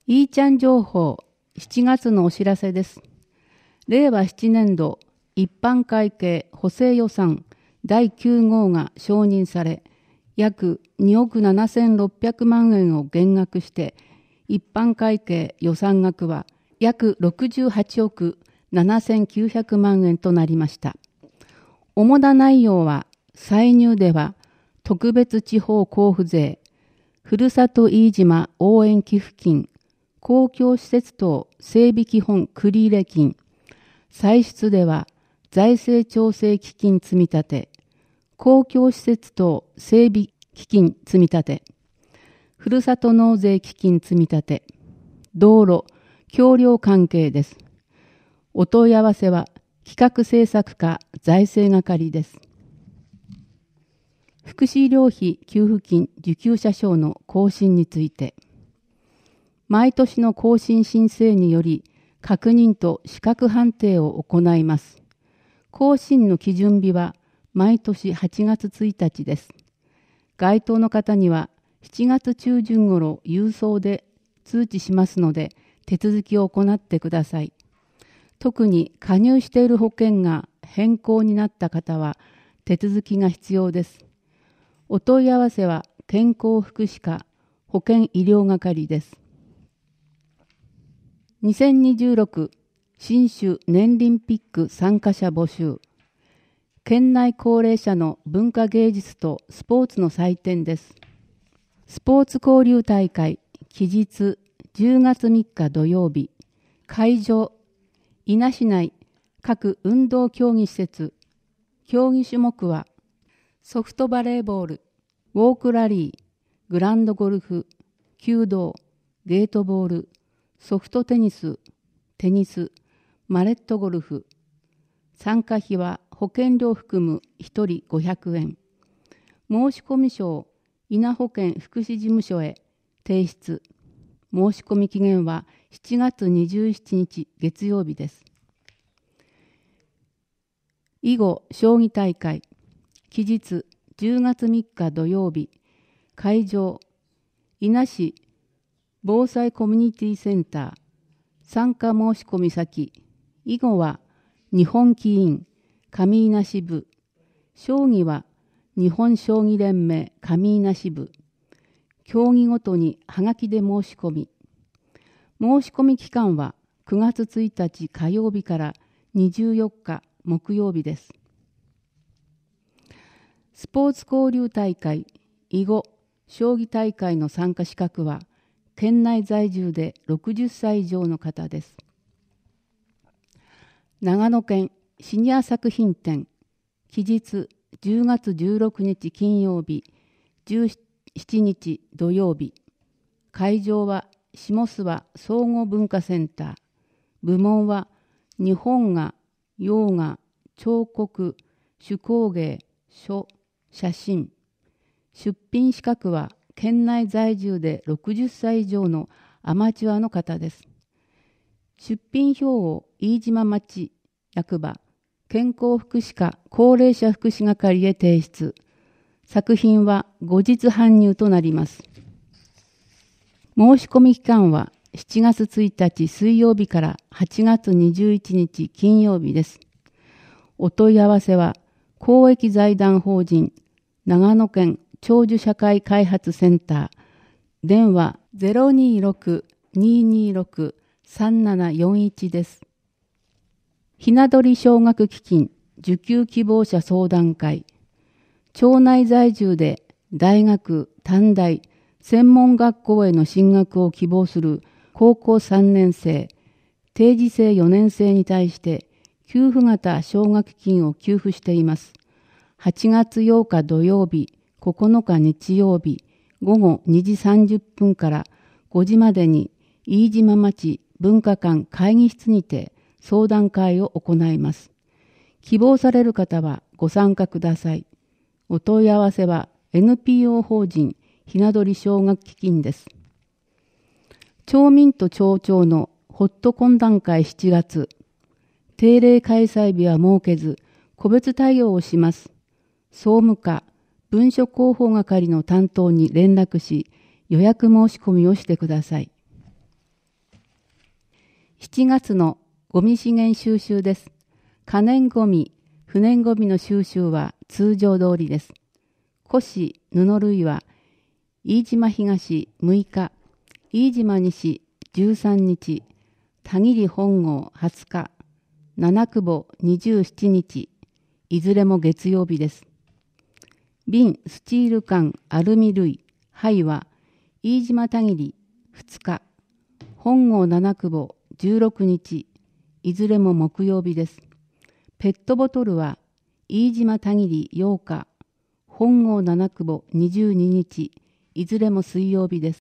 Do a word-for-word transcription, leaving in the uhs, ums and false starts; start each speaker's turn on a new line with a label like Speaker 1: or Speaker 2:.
Speaker 1: いーちゃん情報しちがつのお知らせです。れいわなねん度一般会計補正予算だいきゅう号が承認され、約におくななせんろっぴゃくまんえんを減額して、一般会計予算額は約ろくじゅうはちおくななせんきゅうひゃくまんえんとなりました。主な内容は、歳入では特別地方交付税、ふるさと飯島応援寄付金、公共施設等整備基本繰入金、歳出では財政調整基金積立、公共施設等整備基金積立、ふるさと納税基金積立、道路、橋梁関係です。お問い合わせは企画政策課財政係です。福祉医療費給付金受給者証の更新について、毎年の更新申請により確認と資格判定を行います。更新の基準日は毎年はちがつついたちです。該当の方にはしちがつ中旬頃郵送で通知しますので、手続きを行ってください。特に加入している保険が変更になった方は手続きが必要です。お問い合わせは健康福祉課保健医療係です。にせんにじゅうろく新州年リンピック参加者募集。県内高齢者の文化芸術とスポーツの祭典です。スポーツ交流大会期日じゅうがつみっか土曜日。会場伊那市内各運動競技施設。競技種目はソフトバレーボール、ウォークラリー、グランドゴルフ、弓道、ゲートボール、ソフトテニス、テニス、マレットゴルフ。参加費は保険料含むひとりごひゃくえん。申込書伊那保健福祉事務所へ提出。申込期限はしちがつにじゅうしちにち月曜日です。囲碁将棋大会期日じゅうがつみっか土曜日。会場伊那市防災コミュニティセンター。参加申込先囲碁は日本棋院上伊那支部。将棋は日本将棋連盟上伊那支部。競技ごとにはがきで申し込み。申し込み期間はくがつついたち火曜日からにじゅうよっか木曜日です。スポーツ交流大会囲碁将棋大会の参加資格は県内在住でろくじゅっさい以上の方です。長野県シニア作品展期日じゅうがつじゅうろくにち金曜日じゅうしちにち土曜日。会場は下諏訪総合文化センター。部門は日本画、洋画、彫刻、手工芸、書、写真。出品資格は県内在住でろくじゅっさい以上のアマチュアの方です。出品票を飯島町役場健康福祉課高齢者福祉係へ提出。作品は後日搬入となります。申し込み期間はしちがつついたち水曜日からはちがつにじゅういちにち金曜日です。お問い合わせは公益財団法人長野県長寿社会開発センター。電話 ゼロにーろく にーにーろく さんななよんいち です。ひなどり奨学基金受給希望者相談会。町内在住で大学、短大、専門学校への進学を希望する高校さんねんせい、定時制よねんせいに対して給付型奨学金を給付しています。はちがつようか土曜日、ここのか日曜日、ごごにじさんじゅっぷんからごじまでに飯島町文化館会議室にて相談会を行います。希望される方はご参加ください。お問い合わせは エヌピーオー 法人ひなどり奨学基金です。町民と町長のホット懇談会しちがつ。定例開催日は設けず、個別対応をします。総務課、文書広報係の担当に連絡し、予約申し込みをしてください。 しちがつのゴミ資源収集です。可燃ゴミ、不燃ゴミの収集は通常通りです。古紙、布類は、飯島東むいか、飯島西じゅうさんにち、田切本郷はつか、七久保にじゅうしちにち、いずれも月曜日です。瓶、スチール缶、アルミ類、灰は、飯島田切ふつか、本郷七久保じゅうろくにち、いずれも木曜日です。ペットボトルは、飯島田切ようか、本郷七久保にじゅうににち、いずれも水曜日です。